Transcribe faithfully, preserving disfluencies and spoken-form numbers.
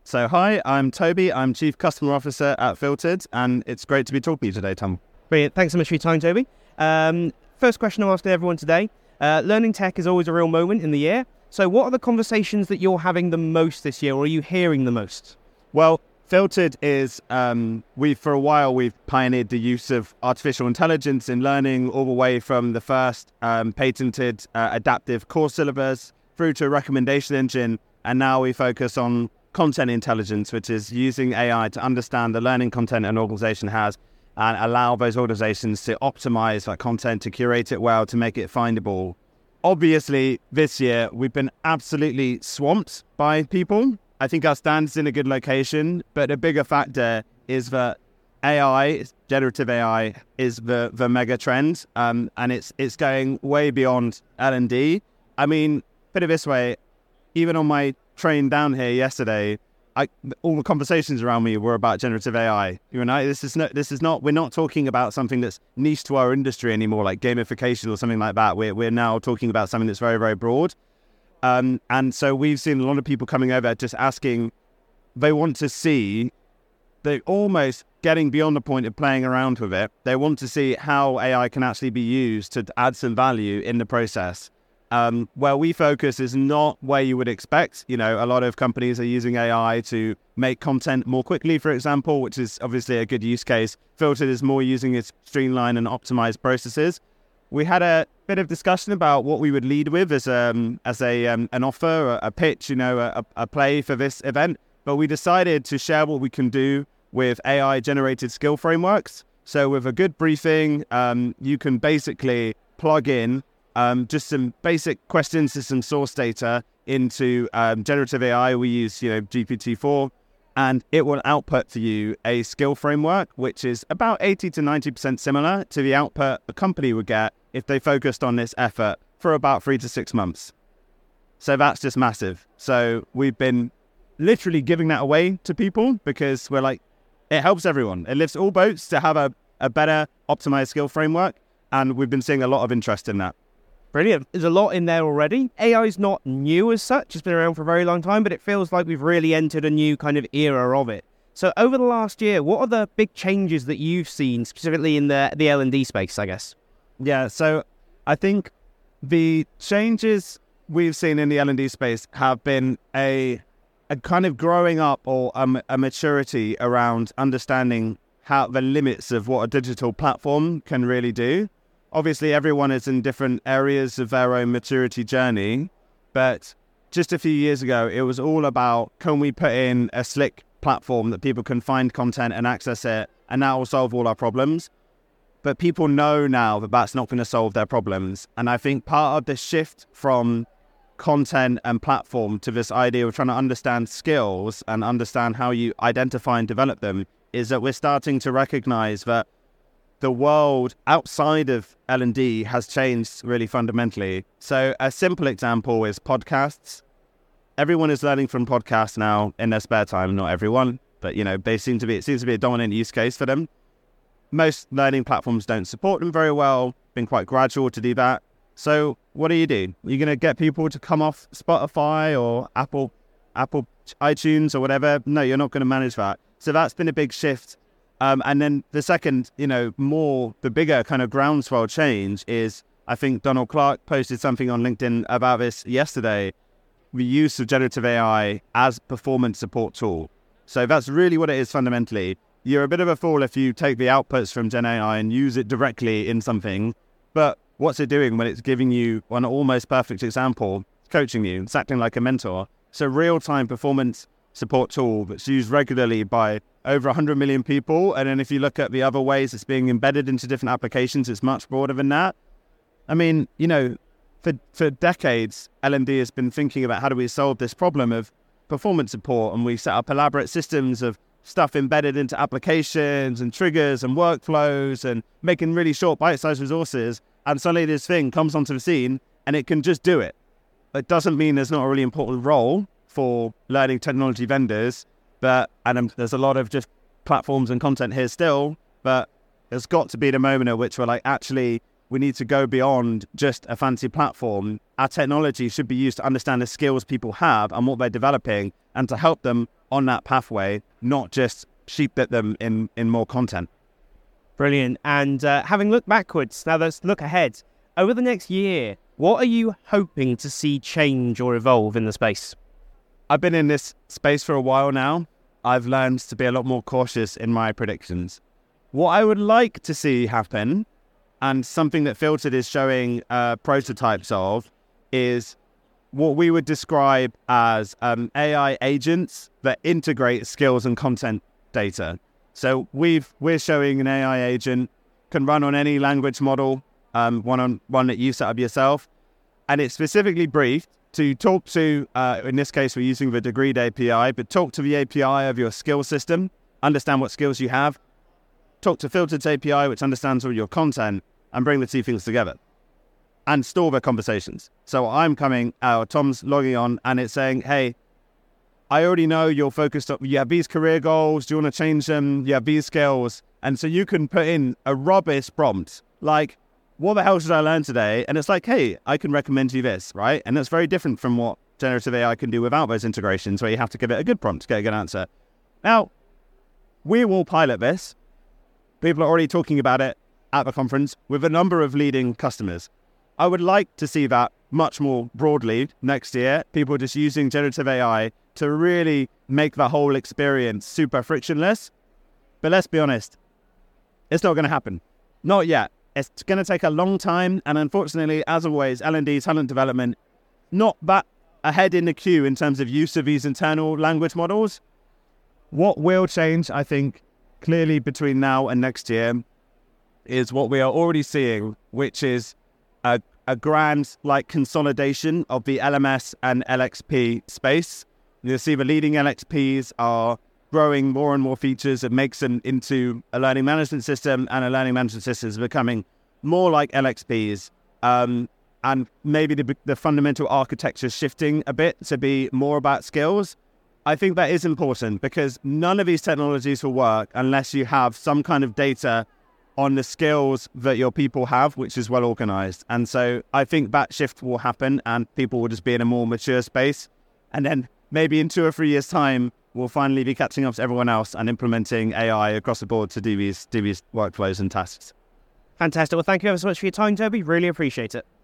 So hi, I'm Toby. I'm Chief Customer Officer at Filtered, and it's great to be talking to you today, Tom. Brilliant. Thanks so much for your time, Toby. Um, first question I'm asking everyone today. Uh, learning tech is always a real moment in the year. So what are the conversations that you're having the most this year, or are you hearing the most? Well, Filtered is, um, we for a while, we've pioneered the use of artificial intelligence in learning all the way from the first um, patented uh, adaptive course syllabus through to a recommendation engine. And now we focus on content intelligence, which is using A I to understand the learning content an organization has and allow those organizations to optimize that content, to curate it well, to make it findable. Obviously, this year, we've been absolutely swamped by people. I think our stand's in a good location, but a bigger factor is that A I, generative A I, is the, the mega trend, um, and it's it's going way beyond L and D. I mean, put it this way, even on my train down here yesterday, I, all the conversations around me were about generative A I. You and I, this is not, this is not, we're not talking about something that's niche to our industry anymore, like gamification or something like that. We're we're now talking about something that's very, very broad. Um, and so we've seen a lot of people coming over just asking, they want to see, they're almost getting beyond the point of playing around with it. They want to see how A I can actually be used to add some value in the process. Um, where we focus is not where you would expect. You know, a lot of companies are using A I to make content more quickly, for example, which is obviously a good use case. Filtered is more using it to streamline and optimize processes. We had a bit of discussion about what we would lead with as um as a um, an offer, a, a pitch, you know, a, a play for this event. But we decided to share what we can do with A I-generated skill frameworks. So with a good briefing, um, you can basically plug in Um, just some basic questions to some source data into um, generative A I. We use, you know, G P T four, and it will output for you a skill framework, which is about eighty to ninety percent similar to the output a company would get if they focused on this effort for about three to six months. So that's just massive. So we've been literally giving that away to people because we're like, it helps everyone. It lifts all boats to have a, a better optimized skill framework. And we've been seeing a lot of interest in that. Brilliant. There's a lot in there already. A I is not new as such. It's been around for a very long time, but it feels like we've really entered a new kind of era of it. So over the last year, what are the big changes that you've seen specifically in the, the L and D space, I guess? Yeah, so I think the changes we've seen in the L and D space have been a, a kind of growing up or a, a maturity around understanding how the limits of what a digital platform can really do. Obviously, everyone is in different areas of their own maturity journey, but just a few years ago, it was all about, can we put in a slick platform that people can find content and access it, and that will solve all our problems? But people know now that that's not going to solve their problems. And I think part of the shift from content and platform to this idea of trying to understand skills and understand how you identify and develop them is that we're starting to recognize that the world outside of L and D has changed really fundamentally. So a simple example is podcasts. Everyone is learning from podcasts now in their spare time. Not everyone, but you know, they seem to be, it seems to be a dominant use case for them. Most learning platforms don't support them very well. Been quite gradual to do that. So what do you do? You're going to get people to come off Spotify or Apple, Apple iTunes or whatever? No, you're not going to manage that. So that's been a big shift. Um, and then the second, you know, more, the bigger kind of groundswell change is, I think Donald Clark posted something on LinkedIn about this yesterday, the use of generative A I as performance support tool. So that's really what it is fundamentally. You're a bit of a fool if you take the outputs from Gen A I and use it directly in something, but what's it doing when it's giving you an almost perfect example, coaching you, it's acting like a mentor. So real-time performance support tool that's used regularly by over one hundred million people. And then if you look at the other ways it's being embedded into different applications, it's much broader than that. I mean, you know, for for decades, L and D has been thinking about how do we solve this problem of performance support. And we set up elaborate systems of stuff embedded into applications and triggers and workflows and making really short bite-sized resources. And suddenly this thing comes onto the scene and it can just do it. It doesn't mean there's not a really important role for learning technology vendors, but and um, there's a lot of just platforms and content here still, but there's got to be the moment at which we're like, actually, we need to go beyond just a fancy platform. Our technology should be used to understand the skills people have and what they're developing and to help them on that pathway, not just sheep-bit them in, in more content. Brilliant. And uh, having looked backwards, now let's look ahead. Over the next year, what are you hoping to see change or evolve in the space? I've been in this space for a while now. I've learned to be a lot more cautious in my predictions. What I would like to see happen, and something that Filtered is showing uh, prototypes of, is what we would describe as um, A I agents that integrate skills and content data. So we've, we're showing an A I agent can run on any language model, um, one on one that you set up yourself, and it's specifically briefed to talk to, uh, in this case, we're using the Degreed A P I, but talk to the A P I of your skill system, understand what skills you have, talk to Filtered's A P I, which understands all your content, and bring the two things together and store the conversations. So I'm coming, uh, Tom's logging on, and it's saying, hey, I already know you're focused on, you have these career goals, do you want to change them? You have these skills. And so you can put in a robust prompt, like, what the hell should I learn today? And it's like, hey, I can recommend you this, right? And that's very different from what generative A I can do without those integrations, where you have to give it a good prompt to get a good answer. Now, we will pilot this. People are already talking about it at the conference with a number of leading customers. I would like to see that much more broadly next year. People just using generative A I to really make the whole experience super frictionless. But let's be honest, it's not going to happen. Not yet. It's going to take a long time. And unfortunately, as always, L and D, talent development, not that ahead in the queue in terms of use of these internal language models. What will change, I think, clearly between now and next year is what we are already seeing, which is a, a grand like consolidation of the L M S and L X P space. You'll see the leading L X Ps are growing more and more features. It makes them into a learning management system, and a learning management system is becoming more like L X Ps. Um, and maybe the, the fundamental architecture is shifting a bit to be more about skills. I think that is important because none of these technologies will work unless you have some kind of data on the skills that your people have, which is well organized. And so I think that shift will happen and people will just be in a more mature space. And then maybe in two or three years' time, we'll finally be catching up to everyone else and implementing A I across the board to do these, do these workflows and tasks. Fantastic. Well, thank you ever so much for your time, Toby. Really appreciate it.